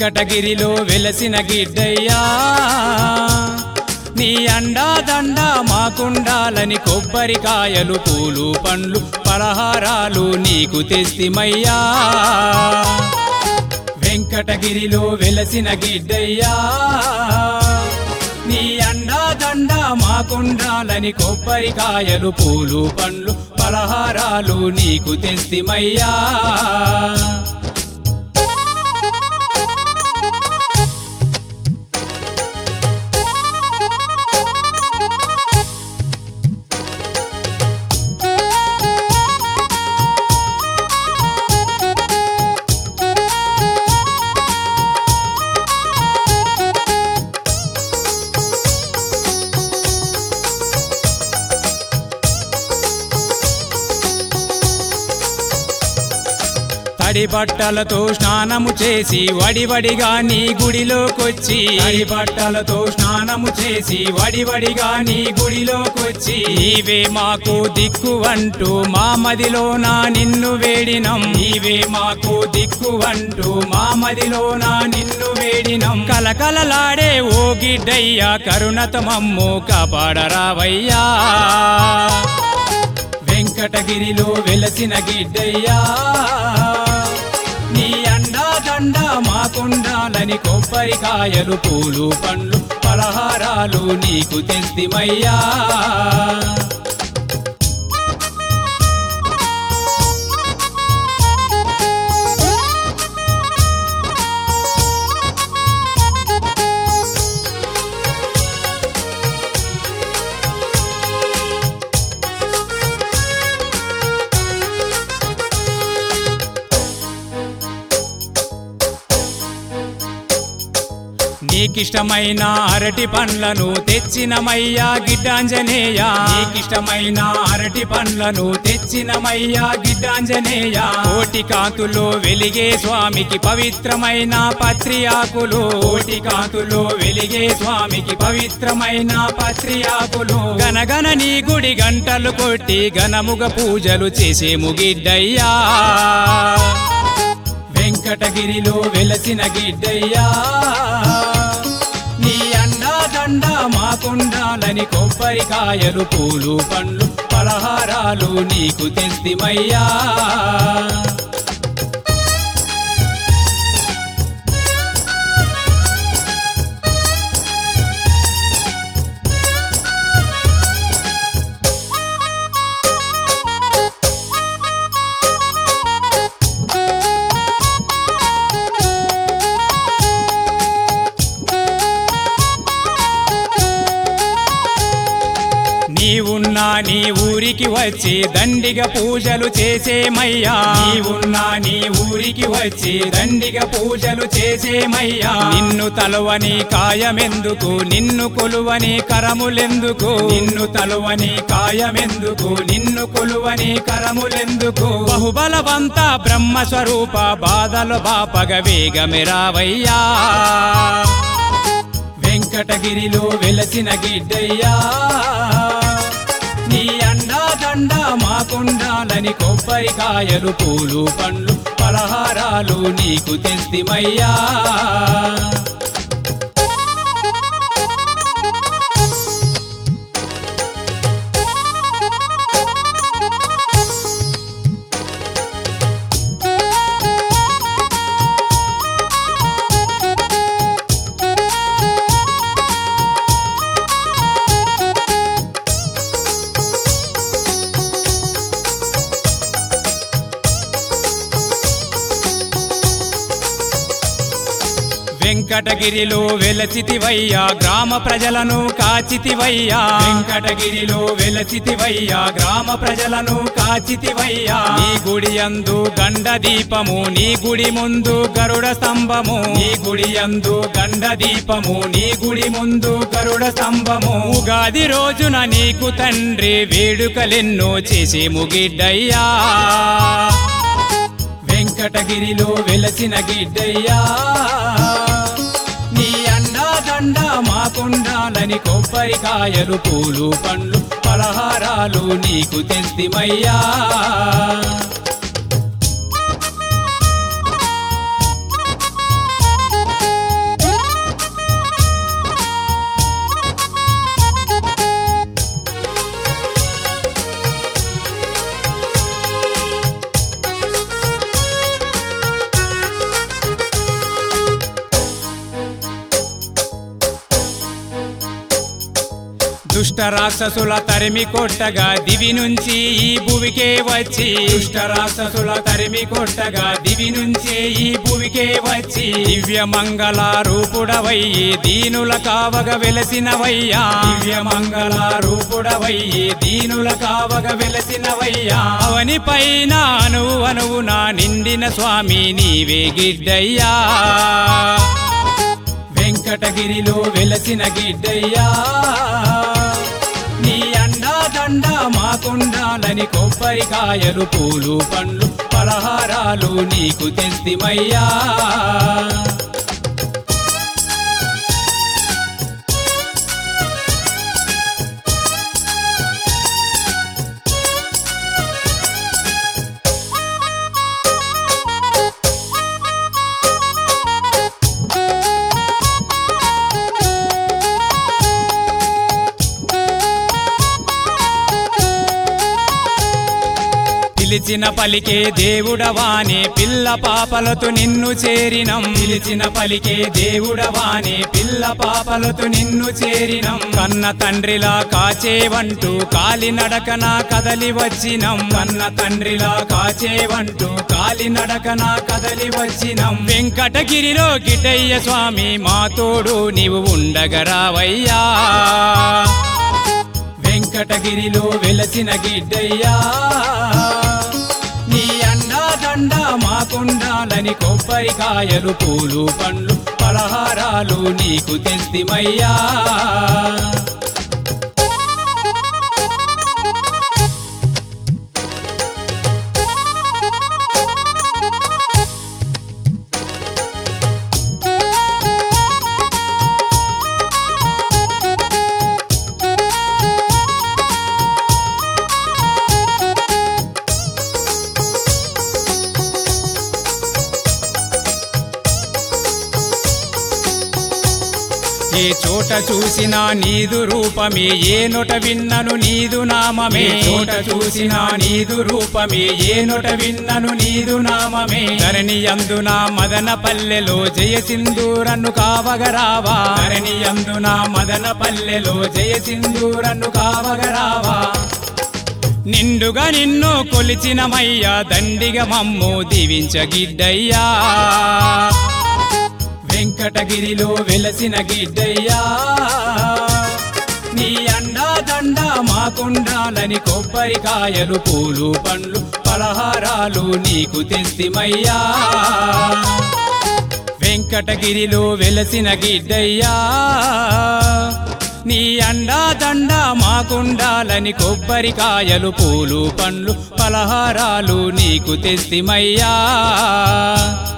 వెంకటగిరిలో వెలసిన గిడ్డయ్యా నీ అండాదండ మాకుండాలని కొబ్బరికాయలు పూలు పండ్లు పలహారాలు నీకు తెస్తిమయ్యా వెంకటగిరిలో వెలసిన గిడ్డయ్యా నీ అండాదండ మాకుండాలని కొబ్బరికాయలు పూలు పండ్లు పలహారాలు నీకు తెస్తిమయ్యా తడి బట్టలతో స్నానము చేసి వడివడిగా నీ గుడిలోకొచ్చి తడి బట్టలతో స్నానము చేసి వడివడిగా నీ గుడిలోకొచ్చి నీవే మాకు దిక్కు అంటూ మా మదిలోన నిన్ను వేడినం నీవే మాకు దిక్కు అంటూ మా మదిలోన నిన్ను వేడినం కలకలలాడే ఓ గిడ్డయ్యా కరుణతో మమ్ము కాపాడరావయ్యా వెంకటగిరిలో వెలసిన గిడ్డయ్యా నీ అండాదండ మాకుండాలని కొబ్బరికాయలు పూలు పండ్లు పలహారాలు నీకు తెస్తిమయ్యా నీకిష్టమైన అరటి పండ్లను తెచ్చినమయ్యా గిడ్డాంజనేయ నీకిష్టమైన అరటి పండ్లను తెచ్చినమయ్యా గిడ్డాంజనేయ కోటి కాంతులో వెలిగే స్వామికి పవిత్రమైన పత్రి ఆకులు కోటి కాంతులో వెలిగే స్వామికి పవిత్రమైన పత్రి ఆకులు గనగన నీ గుడి గంటలు కొట్టి ఘనముగ పూజలు చేసేము గిడ్డయ్యా వెంకటగిరిలో వెలసిన గిడ్డయ్యా నీ అండాదండ మాకుండాలని కొబ్బరికాయలు పూలు పండ్లు పలహారాలు నీకు తెస్తిమయ్యా నీవున్నా నీ ఊరికి వచ్చి దండిగ పూజలు చేసేమయ్యా నీవున్నా నీ ఊరికి వచ్చి దండిగ పూజలు చేసేమయ్యా నిన్ను తలువని కాయమెందుకు నిన్ను కొలువని కరములెందుకు నిన్ను తలువని కాయమెందుకు నిన్ను కొలువని కరములెందుకు బహుబలవంత బ్రహ్మ స్వరూప బాధలు బాపగ వేగమెరావయ్యా వెంకటగిరిలో వెలసిన గిడ్డయ్యా నీ అండాదండ మాకుండాలని కొబ్బరికాయలు పూలు పండ్లు పలహారాలు నీకు తెస్తిమయ్యా వెంకటగిరిలో వెలసితివయ్యా గ్రామ ప్రజలను కాచితివయ్యా వెంకటగిరిలో వెలసితివయ్యా గ్రామ ప్రజలను కాచితివయ్యా నీ గుడి యందు గండ దీపము నీ గుడి ముందు గరుడ స్తంభము నీ గుడి యందు గండ దీపము నీ గుడి ముందు గరుడ స్తంభము ఉగాది రోజున నీకు తండ్రి వేడుకలెన్నో చేసేము గిడ్డయ్యా వెంకటగిరిలో వెలసిన గిడ్డయ్యా నీ అండాదండ మాకుండాలని కొబ్బరికాయలు పూలు పండ్లు పలహారాలు నీకు తెస్తిమయ్యా దుష్ట రాక్షసుల తరిమి కొట్టగా దివి నుంచి ఈ భూమికే వచ్చి దుష్ట రాక్షసుల తరిమి కొట్టగా దివి నుంచి ఈ భూమికే వచ్చి దివ్య మంగళ రూపుడవయ్యి దీనుల కావగ వెలసినవయ్యా దివ్య మంగళ రూపుడవయ్యి దీనుల కావగ వెలసినవయ్యా అవని పైన అనువు అనువున నిండిన స్వామి నీవే గిడ్డయ్యా వెంకటగిరిలో వెలసిన గిడ్డయ్యా నీ అండా దండ మాకుండాలని కొబ్బరికాయలు పూలు పండ్లు పలహారాలు నీకు తెస్తిమయ్యా పిలిచిన పలికే దేవుడవానే పిల్ల పాపలతో నిన్ను చేరినం పిలిచిన పలికే దేవుడవానే పిల్ల పాపలతో నిన్ను చేరినం కన్న తండ్రిలా కాచేవంటూ కాలినడకన కదలి వచ్చినం కన్న తండ్రిలా కాచేవంటూ కాలినడకన కదలి వచ్చినం వెంకటగిరిలో గిడ్డయ్య స్వామి మా తోడు నీవు ఉండగరావయ్యా వెంకటగిరిలో వెలసిన గిడ్డయ్యా నీ అండా దండ మాకుండాలని కొబ్బరికాయలు పూలు పండ్లు పలహారాలు నీకు తెస్తిమయ్యా ఏ చోట చూసినా నీదు రూపమే ఏ నోట విన్నను నీదు నామమే చోట చూసినా నీదు రూపమే ఏ నోట విన్నను నీదు నామమే ధరణి అందున మదన పల్లెలో జయ సింధూరన్ను కావగరావా ధరణి అందున మదన పల్లెలో జయ సింధూరన్ను కావగరావా నిండుగా నిన్ను కొలిచినమయ్యా దండిగా మమ్ము దీవించగిడ్డయ్యా వెంకటగిరిలో వెలసిన గిడ్డయ్యా నీ అండా దండ మాకుండాలని కొబ్బరికాయలు పూలు పండ్లు పలహారాలు నీకు తెస్తిమయ్యా వెంకటగిరిలో వెలసిన గిడ్డయ్యా నీ అండా దండ మాకుండాలని కొబ్బరికాయలు పూలు పండ్లు పలహారాలు నీకు తెస్తిమయ్యా